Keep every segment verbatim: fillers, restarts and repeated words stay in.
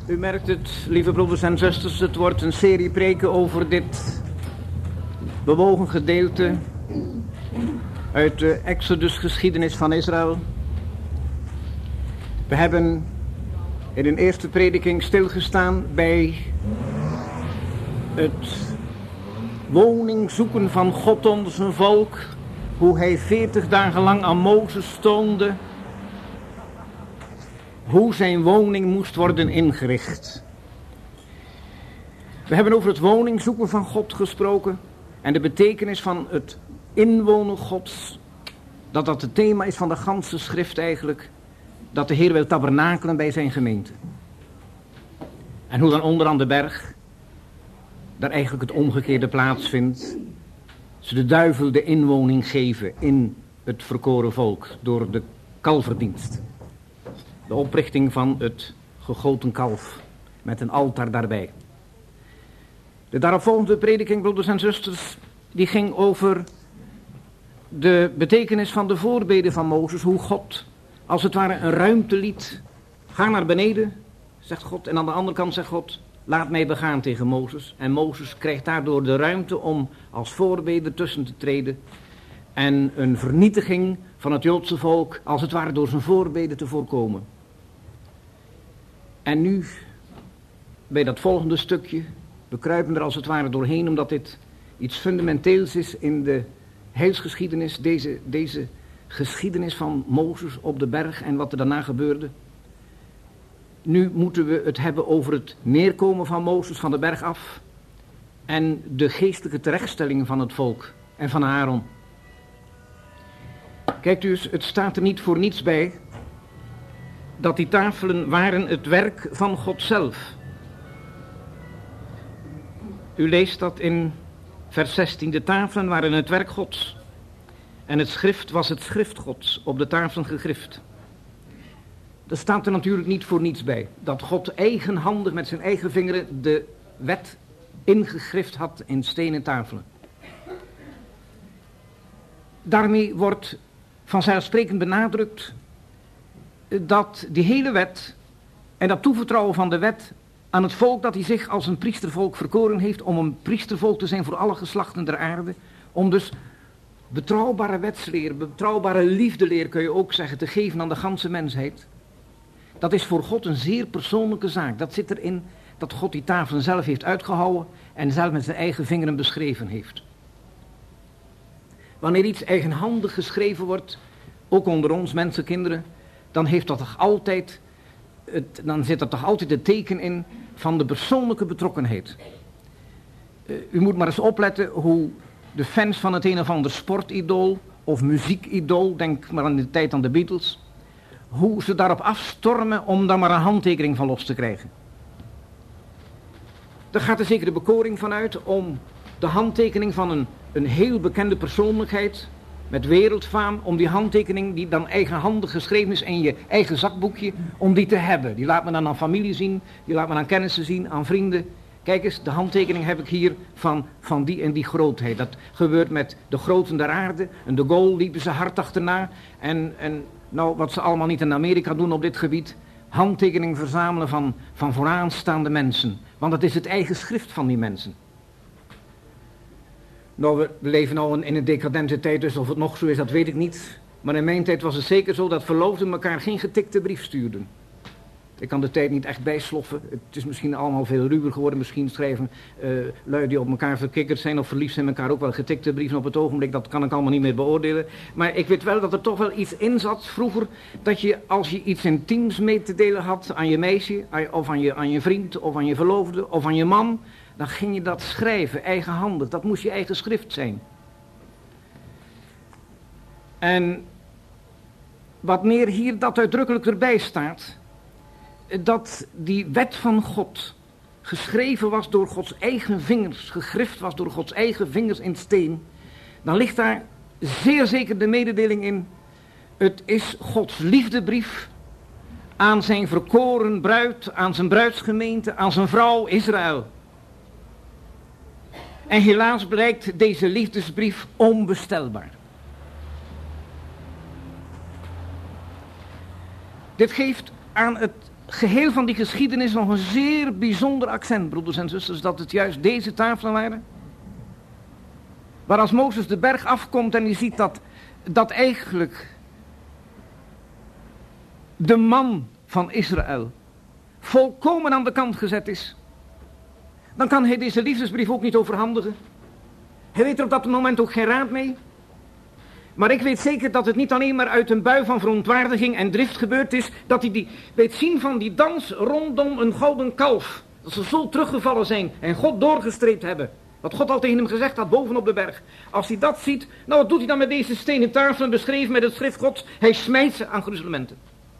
U merkt het, lieve broeders en zusters, het wordt een serie preken over dit bewogen gedeelte uit de Exodus-geschiedenis van Israël. We hebben in een eerste prediking stilgestaan bij het woning zoeken van God onder zijn volk, hoe hij veertig dagen lang aan Mozes toonde hoe zijn woning moest worden ingericht. We hebben over het woning zoeken van God gesproken en de betekenis van het inwonen Gods, dat dat het thema is van de ganse schrift eigenlijk, dat de Heer wil tabernakelen bij zijn gemeente. En hoe dan onderaan de berg, daar eigenlijk het omgekeerde plaatsvindt, ze de duivel de inwoning geven in het verkoren volk door de kalverdienst. De oprichting van het gegoten kalf met een altaar daarbij. De daaropvolgende prediking, broeders en zusters, die ging over de betekenis van de voorbeden van Mozes, hoe God als het ware een ruimte liet. Ga naar beneden, zegt God, en aan de andere kant zegt God, laat mij begaan tegen Mozes. En Mozes krijgt daardoor de ruimte om als voorbede tussen te treden en een vernietiging van het Joodse volk als het ware door zijn voorbeden te voorkomen. En nu, bij dat volgende stukje, we kruipen er als het ware doorheen, omdat dit iets fundamenteels is in de heilsgeschiedenis, deze, deze geschiedenis van Mozes op de berg en wat er daarna gebeurde. Nu moeten we het hebben over het neerkomen van Mozes van de berg af en de geestelijke terechtstelling van het volk en van Aaron. Kijkt u eens, het staat er niet voor niets bij dat die tafelen waren het werk van God zelf. U leest dat in vers zestien. De tafelen waren het werk Gods. En het schrift was het schrift Gods, op de tafelen gegrift. Dat staat er natuurlijk niet voor niets bij. Dat God eigenhandig met zijn eigen vingeren de wet ingegrift had in stenen tafelen. Daarmee wordt vanzelfsprekend benadrukt dat die hele wet en dat toevertrouwen van de wet aan het volk dat hij zich als een priestervolk verkoren heeft om een priestervolk te zijn voor alle geslachten der aarde, om dus betrouwbare wetsleer, betrouwbare liefdeleer kun je ook zeggen, te geven aan de ganse mensheid. Dat is voor God een zeer persoonlijke zaak. Dat zit erin dat God die tafelen zelf heeft uitgehouwen en zelf met zijn eigen vingeren beschreven heeft. Wanneer iets eigenhandig geschreven wordt, ook onder ons mensenkinderen, dan heeft dat toch altijd, het, dan zit er toch altijd het teken in van de persoonlijke betrokkenheid. Uh, u moet maar eens opletten hoe de fans van het een of ander sportidool of muziekidool, denk maar aan de tijd aan de Beatles, hoe ze daarop afstormen om daar maar een handtekening van los te krijgen. Daar gaat er zeker de bekoring van uit om de handtekening van een, een heel bekende persoonlijkheid met wereldfaam, om die handtekening die dan eigenhandig geschreven is in je eigen zakboekje, om die te hebben. Die laat men dan aan familie zien, die laat men aan kennissen zien, aan vrienden. Kijk eens, de handtekening heb ik hier van, van die en die grootheid. Dat gebeurt met de groten der aarde. En de Gaulle liepen ze hard achterna. En, en nou, wat ze allemaal niet in Amerika doen op dit gebied, handtekening verzamelen van, van vooraanstaande mensen. Want dat is het eigen schrift van die mensen. Nou, we, we leven nou in een decadente tijd, dus of het nog zo is, dat weet ik niet. Maar in mijn tijd was het zeker zo dat verloofden elkaar geen getikte brief stuurden. Ik kan de tijd niet echt bijsloffen. Het is misschien allemaal veel ruwer geworden. Misschien schrijven uh, lui die op elkaar verkikkerd zijn of verliefd zijn elkaar ook wel getikte brieven op het ogenblik. Dat kan ik allemaal niet meer beoordelen. Maar ik weet wel dat er toch wel iets in zat vroeger, dat je als je iets intiems mee te delen had aan je meisje, of aan je, aan je vriend, of aan je verloofde, of aan je man, dan ging je dat schrijven, eigenhandig. Dat moest je eigen schrift zijn. En wat meer hier dat uitdrukkelijk erbij staat, dat die wet van God geschreven was door Gods eigen vingers, gegrift was door Gods eigen vingers in steen, dan ligt daar zeer zeker de mededeling in, het is Gods liefdebrief aan zijn verkoren bruid, aan zijn bruidsgemeente, aan zijn vrouw Israël. En helaas blijkt deze liefdesbrief onbestelbaar. Dit geeft aan het geheel van die geschiedenis nog een zeer bijzonder accent, broeders en zusters, dat het juist deze tafelen waren. Maar als Mozes de berg afkomt en hij ziet dat, dat eigenlijk de man van Israël volkomen aan de kant gezet is, dan kan hij deze liefdesbrief ook niet overhandigen. Hij weet er op dat moment ook geen raad mee. Maar ik weet zeker dat het niet alleen maar uit een bui van verontwaardiging en drift gebeurd is, dat hij die, bij het zien van die dans rondom een gouden kalf, dat ze zo teruggevallen zijn en God doorgestreept hebben, wat God al tegen hem gezegd had bovenop de berg. Als hij dat ziet, nou wat doet hij dan met deze stenen tafelen beschreven met het schrift Gods? Hij smijt ze aan gruzelementen.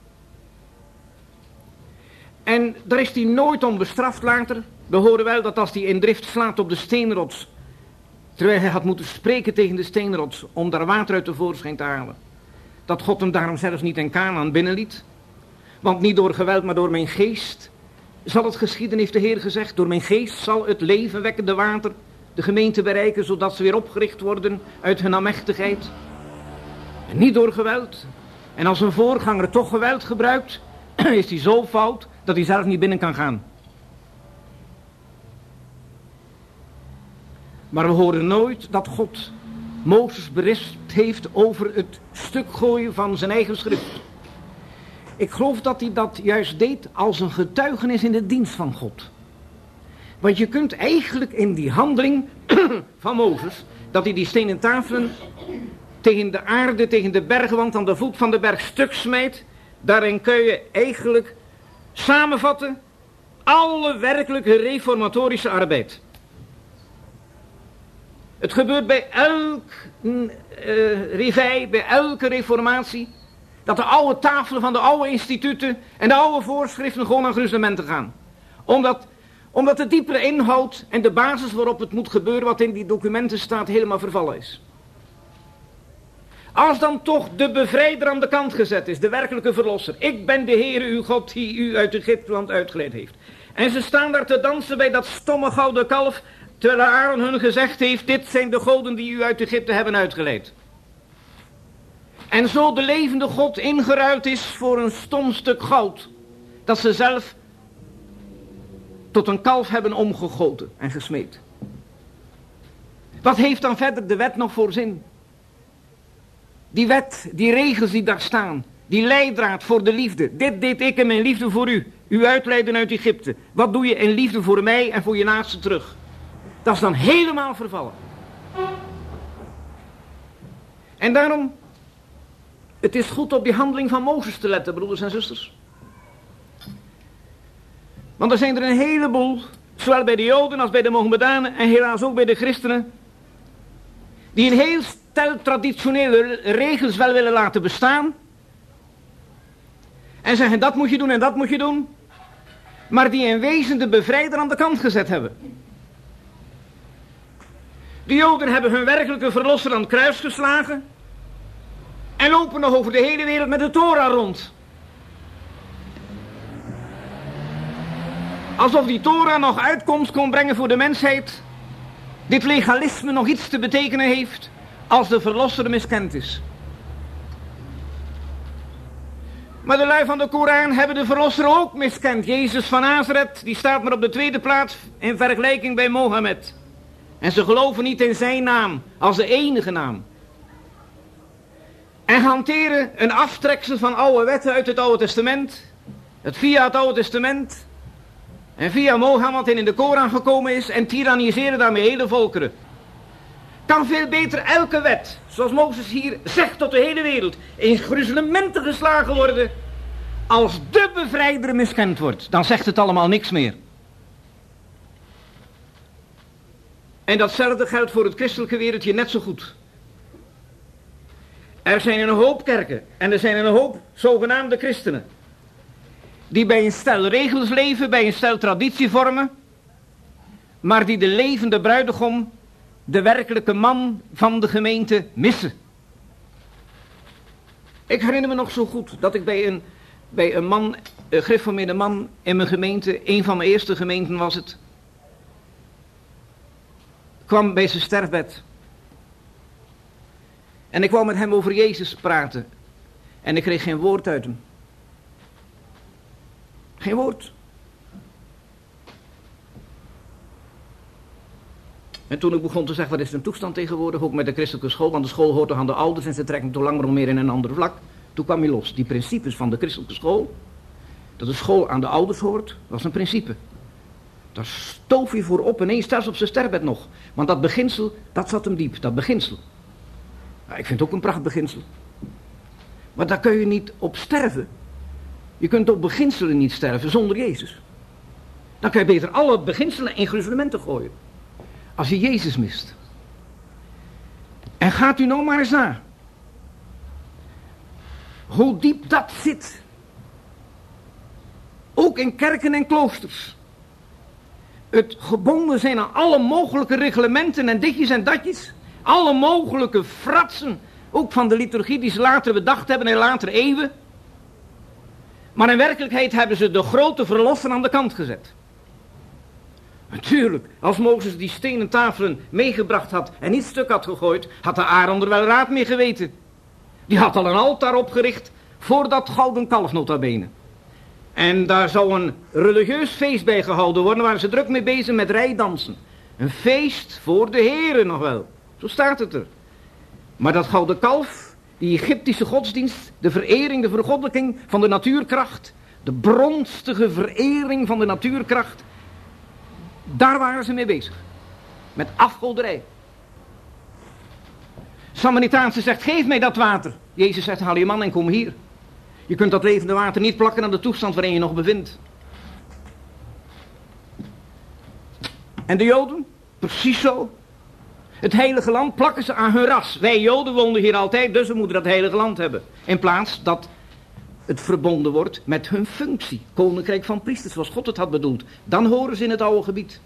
En daar is hij nooit om bestraft later. We horen wel dat als hij in drift slaat op de steenrots, terwijl hij had moeten spreken tegen de steenrots om daar water uit tevoorschijn te halen, dat God hem daarom zelfs niet in Kanaan binnenliet. Want niet door geweld, maar door mijn geest zal het geschieden, heeft de Heer gezegd. Door mijn geest zal het levenwekkende water de gemeente bereiken, zodat ze weer opgericht worden uit hun amechtigheid. En niet door geweld. En als een voorganger toch geweld gebruikt, is hij zo fout dat hij zelf niet binnen kan gaan. Maar we horen nooit dat God Mozes berispt heeft over het stuk gooien van zijn eigen schrift. Ik geloof dat hij dat juist deed als een getuigenis in de dienst van God. Want je kunt eigenlijk in die handeling van Mozes, dat hij die stenen tafelen tegen de aarde, tegen de bergwand aan de voet van de berg stuk smijt, daarin kun je eigenlijk samenvatten alle werkelijke reformatorische arbeid. Het gebeurt bij elk uh, revij, bij elke reformatie, dat de oude tafelen van de oude instituten en de oude voorschriften gewoon aan gruzelementen gaan. Omdat, omdat de diepere inhoud en de basis waarop het moet gebeuren, wat in die documenten staat, helemaal vervallen is. Als dan toch de bevrijder aan de kant gezet is, de werkelijke verlosser. Ik ben de Heere uw God die u uit Egypteland uitgeleid heeft. En ze staan daar te dansen bij dat stomme gouden kalf, terwijl Aaron hun gezegd heeft, dit zijn de goden die u uit Egypte hebben uitgeleid. En zo de levende God ingeruild is voor een stom stuk goud, dat ze zelf tot een kalf hebben omgegoten en gesmeed. Wat heeft dan verder de wet nog voor zin? Die wet, die regels die daar staan, die leidraad voor de liefde. Dit deed ik in mijn liefde voor u, u uitleiden uit Egypte. Wat doe je in liefde voor mij en voor je naaste terug? Dat is dan helemaal vervallen. En daarom, het is goed op die handeling van Mozes te letten, broeders en zusters. Want er zijn er een heleboel, zowel bij de Joden als bij de Mohammedanen en helaas ook bij de christenen, die een heel stel traditionele regels wel willen laten bestaan. En zeggen dat moet je doen en dat moet je doen. Maar die in wezen de bevrijder aan de kant gezet hebben. De Joden hebben hun werkelijke verlosser aan het kruis geslagen. En lopen nog over de hele wereld met de Torah rond. Alsof die Torah nog uitkomst kon brengen voor de mensheid. Dit legalisme nog iets te betekenen heeft als de verlosser miskend is. Maar de lui van de Koran hebben de verlosser ook miskend. Jezus van Nazareth, die staat maar op de tweede plaats in vergelijking bij Mohammed. En ze geloven niet in zijn naam als de enige naam. En hanteren een aftreksel van oude wetten uit het Oude Testament. Het via het Oude Testament. En via Mohammed in de Koran gekomen is en tyranniseren daarmee hele volkeren. Kan veel beter elke wet, zoals Mozes hier zegt tot de hele wereld, in gruzelementen geslagen worden. Als de bevrijder miskend wordt, dan zegt het allemaal niks meer. En datzelfde geldt voor het christelijke wereldje net zo goed. Er zijn een hoop kerken en er zijn een hoop zogenaamde christenen, die bij een stel regels leven, bij een stel traditie vormen, maar die de levende bruidegom, de werkelijke man van de gemeente, missen. Ik herinner me nog zo goed dat ik bij een, bij een man, een gereformeerde man in mijn gemeente, een van mijn eerste gemeenten was het, kwam bij zijn sterfbed. En ik wou met hem over Jezus praten. En ik kreeg geen woord uit hem. Geen Geen woord. En toen ik begon te zeggen, wat is de toestand tegenwoordig, ook met de christelijke school, want de school hoort toch aan de ouders en ze trekken toch langer meer in een ander vlak. Toen kwam hij los. Die principes van de christelijke school, dat de school aan de ouders hoort, was een principe. Daar stoof hij voor op, ineens zelfs op zijn sterfbed nog. Want dat beginsel, dat zat hem diep, dat beginsel. Nou, ik vind het ook een prachtbeginsel. Maar daar kun je niet op sterven. Je kunt op beginselen niet sterven zonder Jezus. Dan kun je beter alle beginselen in gruzelementen gooien. Als je Jezus mist. En gaat u nou maar eens na. Hoe diep dat zit. Ook in kerken en kloosters. Het gebonden zijn aan alle mogelijke reglementen en ditjes en datjes. Alle mogelijke fratsen. Ook van de liturgie die ze later bedacht hebben in latere eeuwen. Maar in werkelijkheid hebben ze de grote verlosser aan de kant gezet. Natuurlijk, als Mozes die stenen tafelen meegebracht had en niet stuk had gegooid, had de Aaron er wel raad mee geweten. Die had al een altaar opgericht voor dat gouden kalf nota bene. En daar zou een religieus feest bij gehouden worden, waar ze druk mee bezig met rijdansen. Een feest voor de Here nog wel, zo staat het er. Maar dat gouden kalf, die Egyptische godsdienst, de verering, de vergoddelijking van de natuurkracht, de bronstige verering van de natuurkracht, daar waren ze mee bezig. Met afgoderij. Samaritaanse zegt, geef mij dat water. Jezus zegt, haal je man en kom hier. Je kunt dat levende water niet plakken aan de toestand waarin je nog bevindt. En de Joden? Precies zo. Het heilige land plakken ze aan hun ras. Wij Joden woonden hier altijd, dus we moeten dat heilige land hebben. In plaats dat het verbonden wordt met hun functie. Koninkrijk van priesters, zoals God het had bedoeld. Dan horen ze in het oude gebied.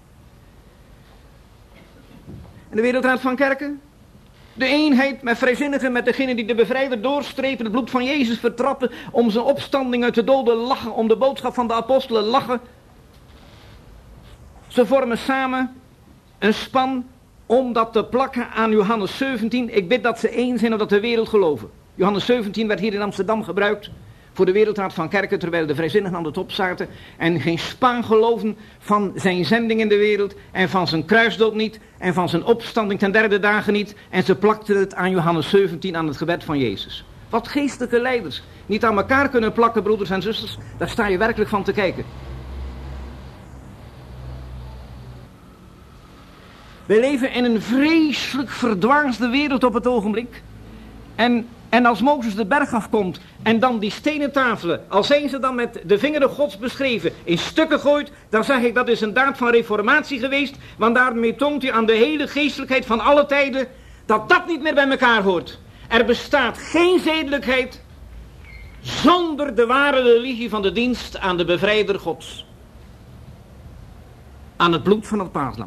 En de wereldraad van kerken? De eenheid met vrijzinnigen, met degenen die de bevrijder doorstrepen, het bloed van Jezus vertrappen, om zijn opstanding uit de doden lachen, om de boodschap van de apostelen lachen. Ze vormen samen een span om dat te plakken aan Johannes zeventien. Ik bid dat ze één zijn opdat de wereld geloven. Johannes zeventien werd hier in Amsterdam gebruikt voor de wereldraad van kerken, terwijl de vrijzinnigen aan de top zaten en geen spaan geloven van zijn zending in de wereld en van zijn kruisdood niet en van zijn opstanding ten derde dagen niet. En ze plakten het aan Johannes zeventien, aan het gebed van Jezus. Wat geestelijke leiders niet aan elkaar kunnen plakken, broeders en zusters, daar sta je werkelijk van te kijken. We leven in een vreselijk verdwaasde wereld op het ogenblik. En, en als Mozes de berg afkomt en dan die stenen tafelen, al zijn ze dan met de vingeren Gods beschreven, in stukken gooit, dan zeg ik dat is een daad van reformatie geweest, want daarmee toont hij aan de hele geestelijkheid van alle tijden dat dat niet meer bij elkaar hoort. Er bestaat geen zedelijkheid zonder de ware religie van de dienst aan de bevrijder Gods. Aan het bloed van het paaslam.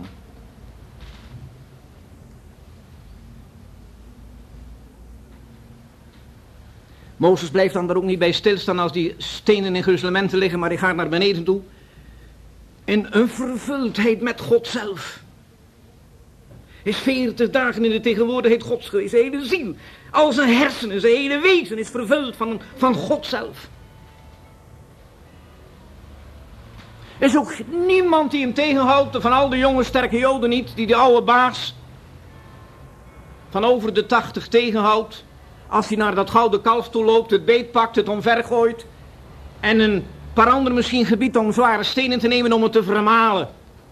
Mozes blijft dan daar ook niet bij stilstaan als die stenen in gruzelementen liggen, maar hij gaat naar beneden toe. In een vervuldheid met God zelf. Hij is veertig dagen in de tegenwoordigheid Gods geweest. Zijn hele ziel, al zijn hersenen, zijn hele wezen is vervuld van, van God zelf. Er is ook niemand die hem tegenhoudt, van al de jonge sterke Joden niet, die de oude baas van over de tachtig tegenhoudt. Als hij naar dat gouden kalf toe loopt, het beet pakt, het omvergooit. En een paar anderen misschien gebiedt om zware stenen te nemen om het te vermalen.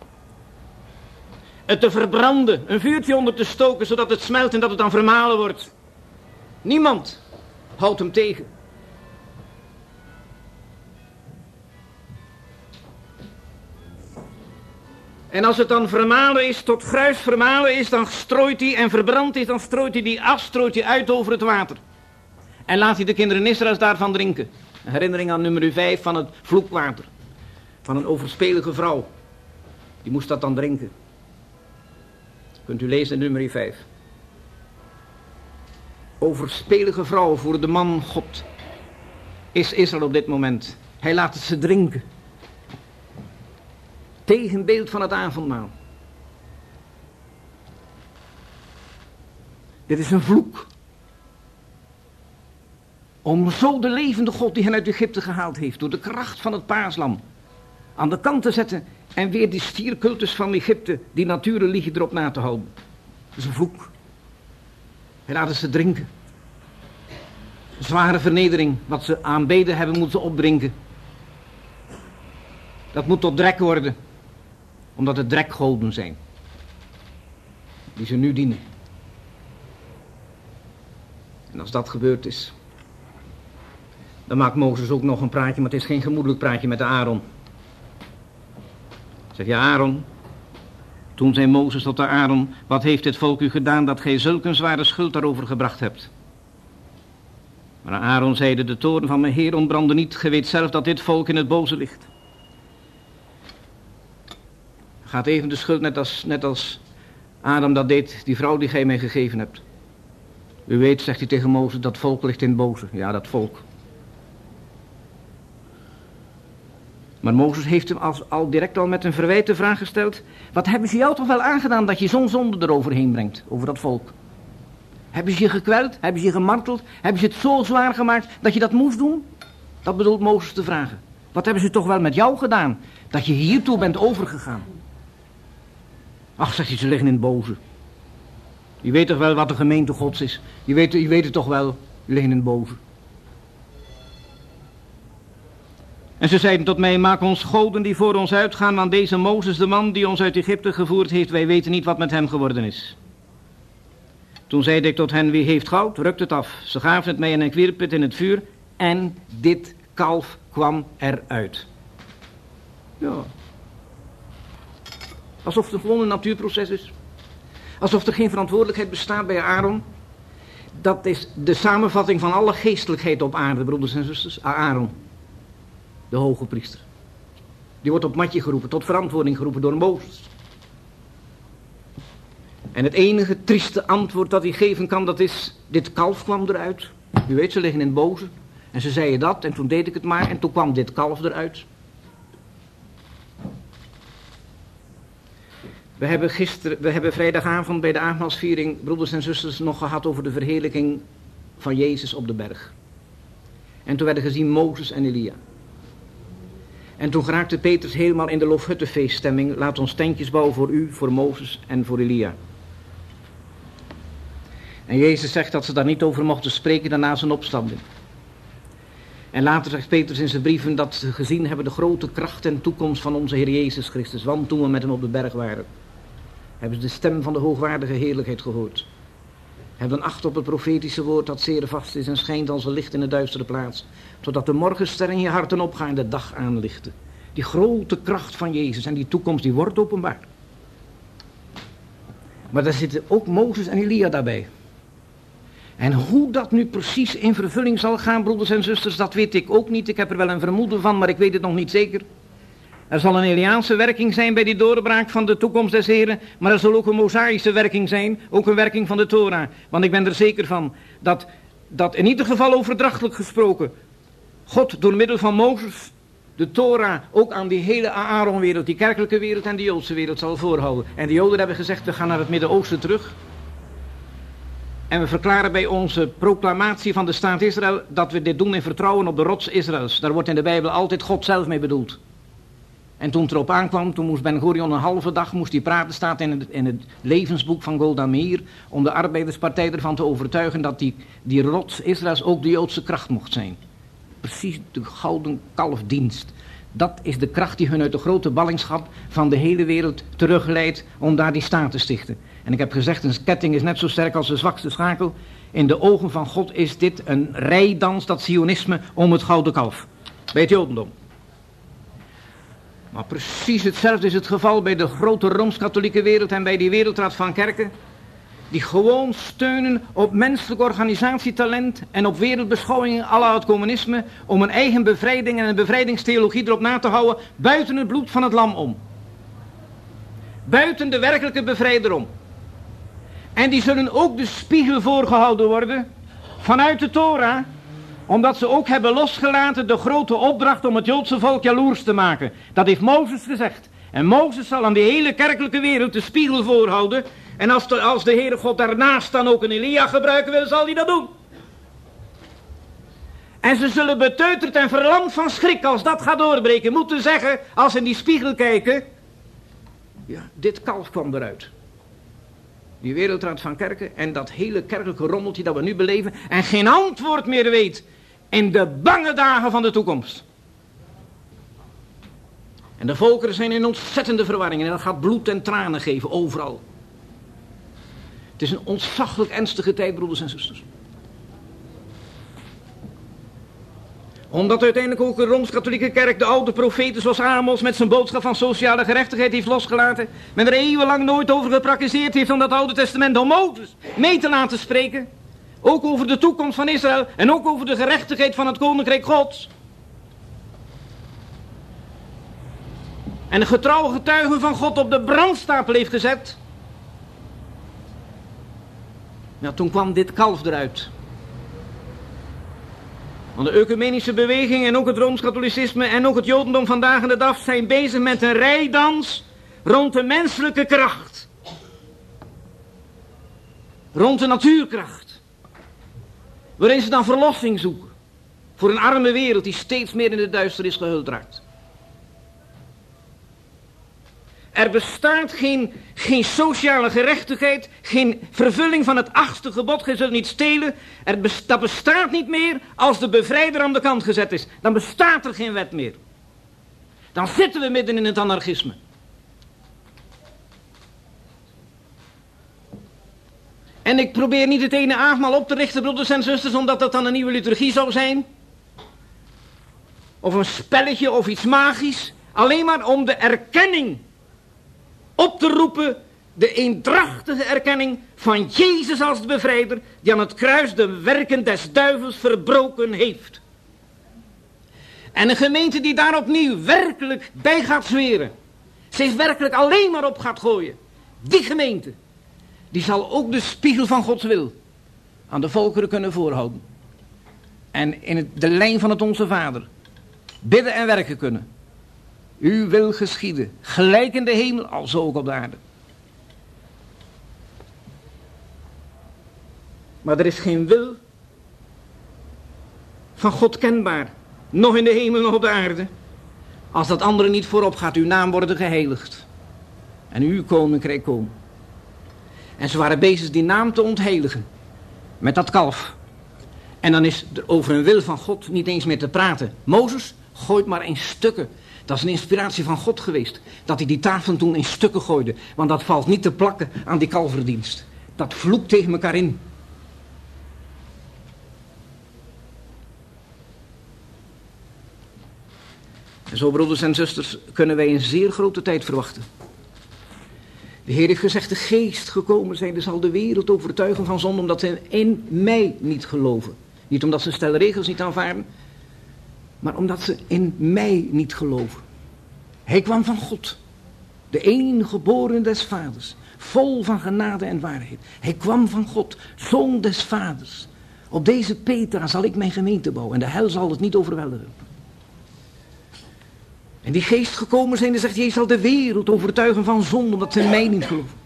Het te verbranden, een vuurtje onder te stoken zodat het smelt en dat het dan vermalen wordt. Niemand houdt hem tegen. En als het dan vermalen is, tot gruis vermalen is, dan strooit hij en verbrand is, dan strooit hij die af, strooit hij uit over het water. En laat hij de kinderen Israëls daarvan drinken. Een herinnering aan nummer vijf van het vloekwater. Van een overspelige vrouw. Die moest dat dan drinken. Kunt u lezen in nummer vijf. Overspelige vrouw voor de man God is Israël op dit moment. Hij laat het ze drinken. Tegenbeeld van het avondmaal. Dit is een vloek. Om zo de levende God die hen uit Egypte gehaald heeft, door de kracht van het paaslam, aan de kant te zetten en weer die stiercultus van Egypte, die natuurreligie erop na te houden. Dat is een vloek. Hij laat ze drinken. Zware vernedering, wat ze aanbeden hebben moeten opdrinken. Dat moet tot drek worden, omdat het drekgoden zijn, die ze nu dienen. En als dat gebeurd is, dan maakt Mozes ook nog een praatje, maar het is geen gemoedelijk praatje met de Aaron. Zeg je, Aaron, toen zei Mozes tot de Aaron, wat heeft dit volk u gedaan dat gij zulk een zware schuld daarover gebracht hebt? Maar Aaron zeide, de toorn van mijn Heer ontbrandde niet, gij weet zelf dat dit volk in het boze ligt. Gaat even de schuld net als, net als Adam dat deed, die vrouw die gij mij gegeven hebt. U weet, zegt hij tegen Mozes, dat volk ligt in het boze. Ja, dat volk. Maar Mozes heeft hem als, al direct al met een verwijt de vraag gesteld, wat hebben ze jou toch wel aangedaan dat je zo'n zonde eroverheen brengt, over dat volk? Hebben ze je gekweld? Hebben ze je gemarteld? Hebben ze het zo zwaar gemaakt dat je dat moest doen? Dat bedoelt Mozes te vragen. Wat hebben ze toch wel met jou gedaan, dat je hiertoe bent overgegaan? Ach, zegt hij, ze liggen in het boze. Je weet toch wel wat de gemeente Gods is? Je weet, je weet het toch wel, je liggen in het boze. En ze zeiden tot mij, maak ons goden die voor ons uitgaan, want deze Mozes, de man die ons uit Egypte gevoerd heeft, wij weten niet wat met hem geworden is. Toen zeide ik tot hen, wie heeft goud, rukt het af. Ze gaven het mij en ik wierp het in het vuur en dit kalf kwam eruit. Ja. Alsof het gewoon een natuurproces is. Alsof er geen verantwoordelijkheid bestaat bij Aaron. Dat is de samenvatting van alle geestelijkheid op aarde, broeders en zusters. Aaron, de hoge priester. Die wordt op matje geroepen, tot verantwoording geroepen door Mozes. En het enige trieste antwoord dat hij geven kan, dat is, dit kalf kwam eruit. U weet, ze liggen in het boze. En ze zeiden dat, en toen deed ik het maar, en toen kwam dit kalf eruit. We hebben gisteren, we hebben vrijdagavond bij de avondmaalsviering, broeders en zusters, nog gehad over de verheerlijking van Jezus op de berg. En toen werden gezien Mozes en Elia. En toen geraakte Petrus helemaal in de Loofhuttenfeeststemming. Laat ons tentjes bouwen voor u, voor Mozes en voor Elia. En Jezus zegt dat ze daar niet over mochten spreken daarna zijn opstanding. En later zegt Petrus in zijn brieven dat ze gezien hebben de grote kracht en toekomst van onze Heer Jezus Christus. Want toen we met hem op de berg waren, hebben ze de stem van de hoogwaardige heerlijkheid gehoord. Hebben acht op het profetische woord dat zeer vast is en schijnt als een licht in de duistere plaats. Totdat de morgenster in je harten opgaan en de dag aanlichten. Die grote kracht van Jezus en die toekomst die wordt openbaar. Maar daar zitten ook Mozes en Elia daarbij. En hoe dat nu precies in vervulling zal gaan, broeders en zusters, dat weet ik ook niet. Ik heb er wel een vermoeden van, maar ik weet het nog niet zeker. Er zal een Eliaanse werking zijn bij die doorbraak van de toekomst des Heren, maar er zal ook een Mosaïsche werking zijn, ook een werking van de Torah. Want ik ben er zeker van dat, dat in ieder geval overdrachtelijk gesproken, God door middel van Mozes de Torah ook aan die hele Aaronwereld, die kerkelijke wereld en die Joodse wereld zal voorhouden. En de Joden hebben gezegd, we gaan naar het Midden-Oosten terug. En we verklaren bij onze proclamatie van de staat Israël dat we dit doen in vertrouwen op de rots Israëls. Daar wordt in de Bijbel altijd God zelf mee bedoeld. En toen het erop aankwam, toen moest Ben Gurion een halve dag moest hij praten, staat in het, in het levensboek van Golda Meir, om de arbeiderspartij ervan te overtuigen dat die, die rots Israëls ook de Joodse kracht mocht zijn. Precies de gouden kalfdienst. Dat is de kracht die hun uit de grote ballingschap van de hele wereld terugleidt om daar die staat te stichten. En ik heb gezegd, een ketting is net zo sterk als de zwakste schakel. In de ogen van God is dit een rijdans, dat sionisme, om het gouden kalf. Bij het Jodendom. Maar precies hetzelfde is het geval bij de grote Rooms-Katholieke wereld en bij die wereldraad van kerken. Die gewoon steunen op menselijk organisatietalent en op wereldbeschouwingen à la het communisme. Om een eigen bevrijding en een bevrijdingstheologie erop na te houden buiten het bloed van het lam om. Buiten de werkelijke bevrijder om. En die zullen ook de spiegel voorgehouden worden vanuit de Torah, omdat ze ook hebben losgelaten de grote opdracht om het Joodse volk jaloers te maken. Dat heeft Mozes gezegd. En Mozes zal aan die hele kerkelijke wereld de spiegel voorhouden. En als de, als de Heere God daarnaast dan ook een Elia gebruiken wil, zal hij dat doen. En ze zullen beteuterd en verlamd van schrik als dat gaat doorbreken. Moeten zeggen, als ze in die spiegel kijken. Ja, dit kalf kwam eruit. Die wereldraad van kerken en dat hele kerkelijke rommeltje dat we nu beleven. En geen antwoord meer weet in de bange dagen van de toekomst. En de volkeren zijn in ontzettende verwarring. En dat gaat bloed en tranen geven, overal. Het is een ontzaglijk ernstige tijd, broeders en zusters. Omdat uiteindelijk ook de Rooms-Katholieke Kerk de oude profeten zoals Amos met zijn boodschap van sociale gerechtigheid heeft losgelaten. Men er eeuwenlang nooit over gepraktiseerd heeft om dat Oude Testament om Mozes mee te laten spreken. Ook over de toekomst van Israël en ook over de gerechtigheid van het Koninkrijk Gods. En de getrouwe getuigen van God op de brandstapel heeft gezet. Ja, toen kwam dit kalf eruit. Want de ecumenische beweging en ook het Rooms-Katholicisme en ook het Jodendom vandaag en de dag zijn bezig met een rijdans rond de menselijke kracht. Rond de natuurkracht. Waarin ze dan verlossing zoeken. Voor een arme wereld die steeds meer in de duisternis gehuld raakt. Er bestaat geen, geen sociale gerechtigheid, geen vervulling van het achtste gebod, gij zult niet stelen. Er best, dat bestaat niet meer als de bevrijder aan de kant gezet is. Dan bestaat er geen wet meer. Dan zitten we midden in het anarchisme. En ik probeer niet het ene avondmaal op te richten, broeders en zusters, omdat dat dan een nieuwe liturgie zou zijn. Of een spelletje of iets magisch. Alleen maar om de erkenning op te roepen, de eendrachtige erkenning van Jezus als de bevrijder, die aan het kruis de werken des duivels verbroken heeft. En een gemeente die daar opnieuw werkelijk bij gaat zweren, zich werkelijk alleen maar op gaat gooien, die gemeente, die zal ook de spiegel van Gods wil aan de volkeren kunnen voorhouden. En in het, de lijn van het Onze Vader bidden en werken kunnen. Uw wil geschieden, gelijk in de hemel, als ook op de aarde. Maar er is geen wil van God kenbaar, nog in de hemel, nog op de aarde, als dat andere niet voorop gaat, uw naam worden geheiligd. En uw koninkrijk komen. En ze waren bezig die naam te ontheiligen, met dat kalf. En dan is er over een wil van God niet eens meer te praten. Mozes gooit maar in stukken. Dat is een inspiratie van God geweest. Dat hij die tafelen toen in stukken gooide. Want dat valt niet te plakken aan die kalverdienst. Dat vloekt tegen elkaar in. En zo, broeders en zusters, kunnen wij een zeer grote tijd verwachten. De Heer heeft gezegd, de geest gekomen zijn, zal de wereld overtuigen van zonde, omdat ze in mij niet geloven. Niet omdat ze stelle regels niet aanvaarden, maar omdat ze in mij niet geloven. Hij kwam van God, de enige geboren des vaders, vol van genade en waarheid. Hij kwam van God, zoon des vaders. Op deze Petra zal ik mijn gemeente bouwen en de hel zal het niet overweldigen. En die geest gekomen zijn, dan zegt hij, zal de wereld overtuigen van zonde, omdat ze in mij niet geloven.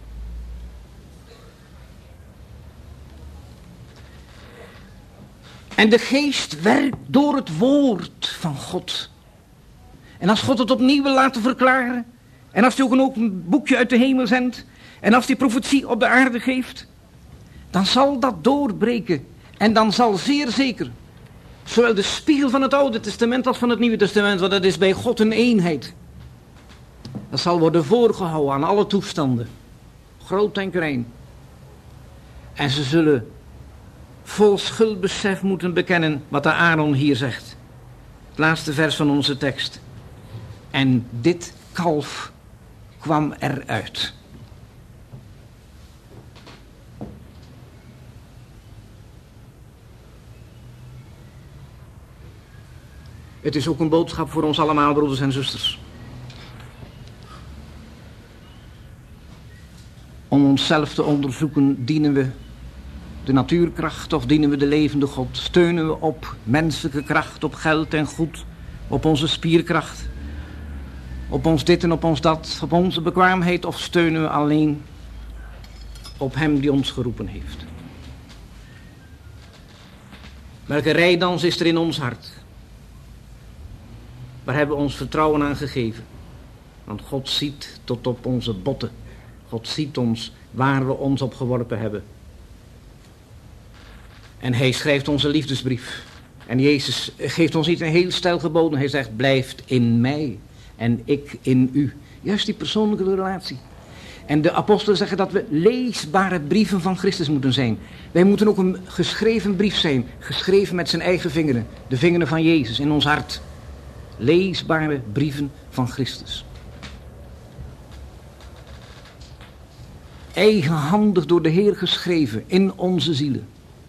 En de geest werkt door het woord van God. En als God het opnieuw wil laten verklaren, en als hij ook een open boekje uit de hemel zendt, en als hij profetie op de aarde geeft, dan zal dat doorbreken. En dan zal zeer zeker, zowel de spiegel van het Oude Testament als van het Nieuwe Testament, want dat is bij God een eenheid. Dat zal worden voorgehouden aan alle toestanden. Groot en klein. En ze zullen vol schuldbesef moeten bekennen wat de Aaron hier zegt. Het laatste vers van onze tekst. En dit kalf kwam eruit. Het is ook een boodschap voor ons allemaal, broeders en zusters. Om onszelf te onderzoeken, dienen we de natuurkracht of dienen we de levende God? Steunen we op menselijke kracht, op geld en goed, op onze spierkracht, op ons dit en op ons dat, op onze bekwaamheid, of steunen we alleen op hem die ons geroepen heeft? Welke rijdans is er in ons hart? Waar hebben we ons vertrouwen aan gegeven? Want God ziet tot op onze botten. God ziet ons waar we ons op geworpen hebben. En hij schrijft onze liefdesbrief. En Jezus geeft ons niet een heel stijl geboden. Hij zegt, blijft in mij en ik in u. Juist die persoonlijke relatie. En de apostelen zeggen dat we leesbare brieven van Christus moeten zijn. Wij moeten ook een geschreven brief zijn. Geschreven met zijn eigen vingeren. De vingeren van Jezus in ons hart. Leesbare brieven van Christus. Eigenhandig door de Heer geschreven in onze zielen.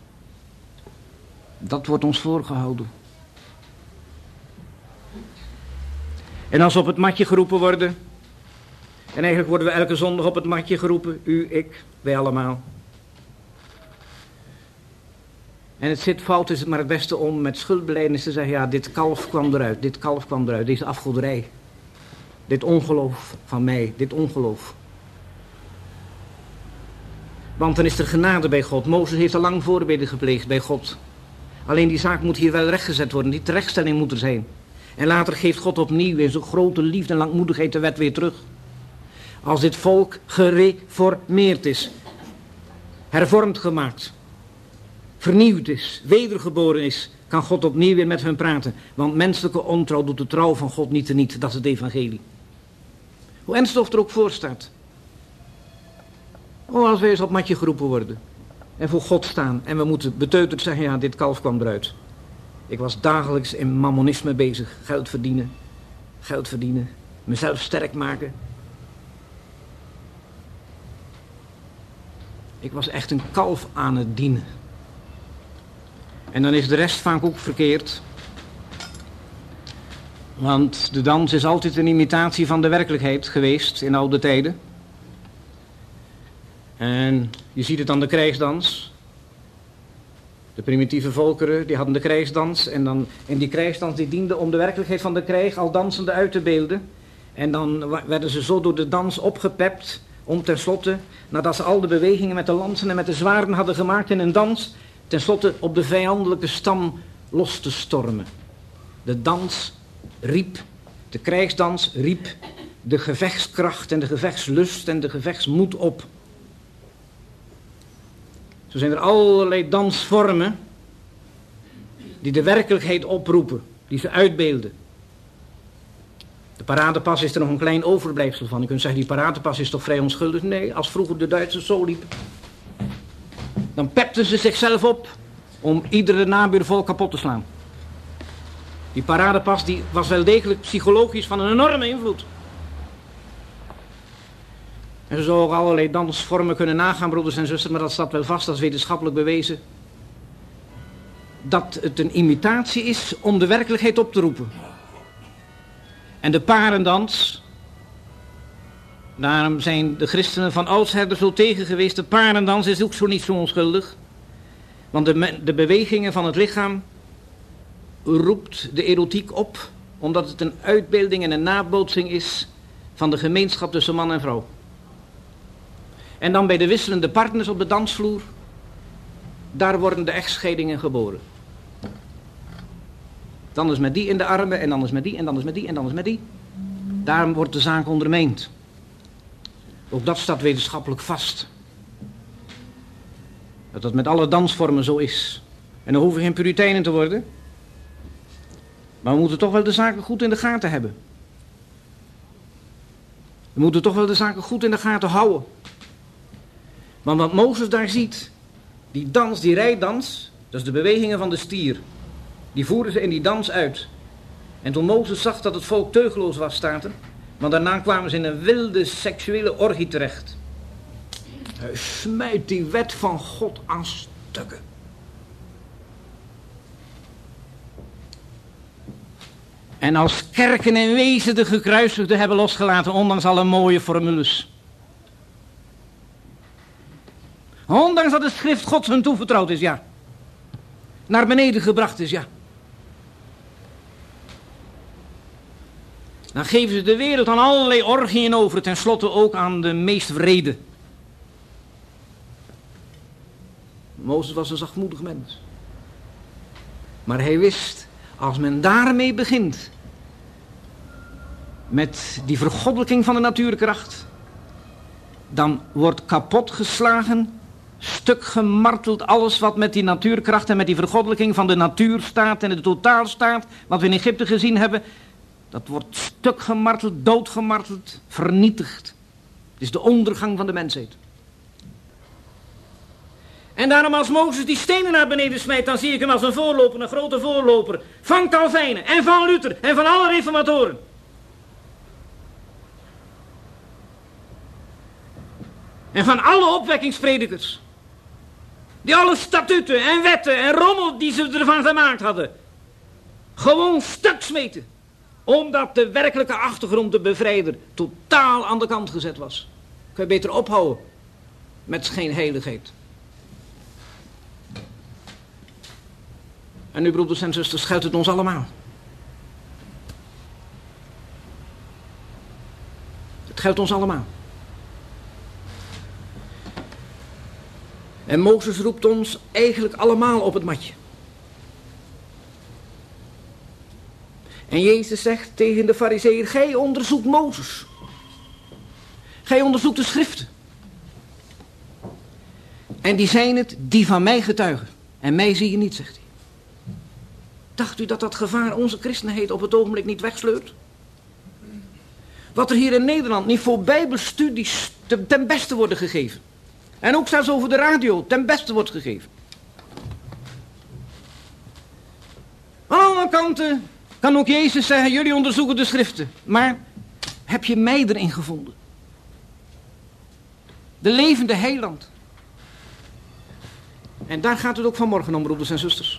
Dat wordt ons voorgehouden. En als we op het matje geroepen worden. En eigenlijk worden we elke zondag op het matje geroepen. U, ik, wij allemaal. En het zit fout, is het maar het beste om met schuldbelijdenis te zeggen. Ja, dit kalf kwam eruit, dit kalf kwam eruit. Deze afgoderij. Dit ongeloof van mij, dit ongeloof. Want dan is er genade bij God. Mozes heeft al lang voorbeden gepleegd bij God. Alleen die zaak moet hier wel rechtgezet worden. Die terechtstelling moet er zijn. En later geeft God opnieuw in zijn grote liefde en langmoedigheid de wet weer terug. Als dit volk gereformeerd is. Hervormd gemaakt. Vernieuwd is. Wedergeboren is. Kan God opnieuw weer met hen praten. Want menselijke ontrouw doet de trouw van God niet teniet. Dat is het evangelie. Hoe ernstig er ook voor staat. Oh, als wij eens op matje geroepen worden. En voor God staan. En we moeten beteuterd zeggen, ja, dit kalf kwam eruit. Ik was dagelijks in mammonisme bezig. Geld verdienen. Geld verdienen. Mezelf sterk maken. Ik was echt een kalf aan het dienen. En dan is de rest vaak ook verkeerd. Want de dans is altijd een imitatie van de werkelijkheid geweest in oude tijden. En je ziet het aan de krijgsdans. De primitieve volkeren, die hadden de krijgsdans. En, dan, en die krijgsdans die diende om de werkelijkheid van de krijg al dansende uit te beelden. En dan werden ze zo door de dans opgepept om tenslotte, nadat ze al de bewegingen met de lansen en met de zwaarden hadden gemaakt in een dans, tenslotte op de vijandelijke stam los te stormen. De dans riep, de krijgsdans riep de gevechtskracht en de gevechtslust en de gevechtsmoed op. Zo zijn er allerlei dansvormen die de werkelijkheid oproepen, die ze uitbeelden. De paradepas is er nog een klein overblijfsel van. Je kunt zeggen, die paradepas is toch vrij onschuldig? Nee, als vroeger de Duitsers zo liepen, dan pepten ze zichzelf op om iedere nabuurvolk vol kapot te slaan. Die paradepas die was wel degelijk psychologisch van een enorme invloed. En ze zouden ook allerlei dansvormen kunnen nagaan, broeders en zusters, maar dat staat wel vast, dat is wetenschappelijk bewezen. Dat het een imitatie is om de werkelijkheid op te roepen. En de parendans, daarom zijn de christenen van oudsher er zo tegen geweest. De parendans is ook zo niet zo onschuldig. Want de, de bewegingen van het lichaam roept de erotiek op, omdat het een uitbeelding en een nabootsing is van de gemeenschap tussen man en vrouw. En dan bij de wisselende partners op de dansvloer, daar worden de echtscheidingen geboren. Dan is met die in de armen, en dan is met die, en dan is met die, en dan is met die. Daarom wordt de zaak ondermijnd. Ook dat staat wetenschappelijk vast. Dat dat met alle dansvormen zo is. En dan hoeven we geen Puritijnen te worden. Maar we moeten toch wel de zaken goed in de gaten hebben. We moeten toch wel de zaken goed in de gaten houden. Want wat Mozes daar ziet, die dans, die rijdans, dat is de bewegingen van de stier. Die voeren ze in die dans uit. En toen Mozes zag dat het volk teugeloos was, staat er. Want daarna kwamen ze in een wilde seksuele orgie terecht. Hij smijt die wet van God aan stukken. En als kerken en wezen de gekruisigden hebben losgelaten, ondanks alle mooie formules. Ondanks dat de schrift Gods hun toevertrouwd is, ja. Naar beneden gebracht is, ja. Dan geven ze de wereld aan allerlei orgieën over, tenslotte ook aan de meest wrede. Mozes was een zachtmoedig mens. Maar hij wist, als men daarmee begint, met die vergoddelijking van de natuurkracht, dan wordt kapot geslagen, stuk gemarteld alles wat met die natuurkracht en met die vergoddelijking van de natuur staat en de totaalstaat, wat we in Egypte gezien hebben, dat wordt stuk gemarteld, doodgemarteld, vernietigd. Het is de ondergang van de mensheid. En daarom als Mozes die stenen naar beneden smijt, dan zie ik hem als een voorloper, een grote voorloper, van Calvijnen en van Luther en van alle reformatoren. En van alle opwekkingspredikers. Die alle statuten en wetten en rommel die ze ervan gemaakt hadden, gewoon stuk smeten. Omdat de werkelijke achtergrond, de bevrijder, totaal aan de kant gezet was. Kun je beter ophouden met schijnheiligheid. En nu, broeders en zusters, geldt het ons allemaal. Het geldt ons allemaal. En Mozes roept ons eigenlijk allemaal op het matje. En Jezus zegt tegen de farizeeër, gij onderzoekt Mozes. Gij onderzoekt de schriften. En die zijn het die van mij getuigen. En mij zie je niet, zegt hij. Dacht u dat dat gevaar onze christenheid op het ogenblik niet wegsleurt? Wat er hier in Nederland niet voor bijbelstudies ten beste worden gegeven. En ook zelfs over de radio ten beste wordt gegeven. Aan alle kanten kan ook Jezus zeggen, jullie onderzoeken de schriften. Maar heb je mij erin gevonden? De levende heiland. En daar gaat het ook vanmorgen om, broeders en zusters.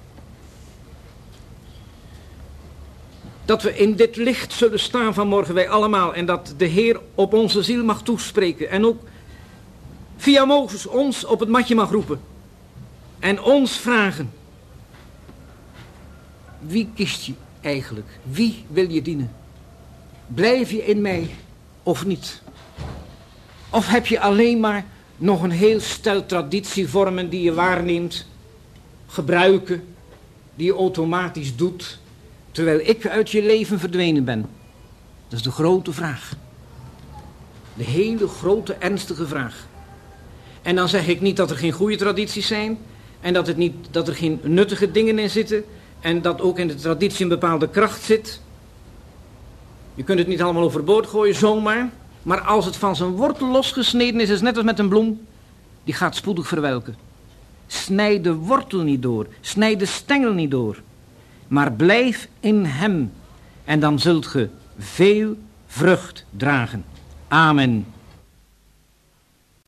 Dat we in dit licht zullen staan vanmorgen, wij allemaal. En dat de Heer op onze ziel mag toespreken. En ook via Mozes ons op het matje mag roepen. En ons vragen. Wie kiest je eigenlijk? Wie wil je dienen? Blijf je in mij of niet? Of heb je alleen maar nog een heel stel traditievormen die je waarneemt, gebruiken, die je automatisch doet, terwijl ik uit je leven verdwenen ben? Dat is de grote vraag. De hele grote, ernstige vraag. En dan zeg ik niet dat er geen goede tradities zijn, en dat, het niet, dat er geen nuttige dingen in zitten, en dat ook in de traditie een bepaalde kracht zit. Je kunt het niet allemaal overboord gooien, zomaar. Maar als het van zijn wortel losgesneden is, is het net als met een bloem, die gaat spoedig verwelken. Snijd de wortel niet door, snijd de stengel niet door. Maar blijf in hem, en dan zult ge veel vrucht dragen. Amen.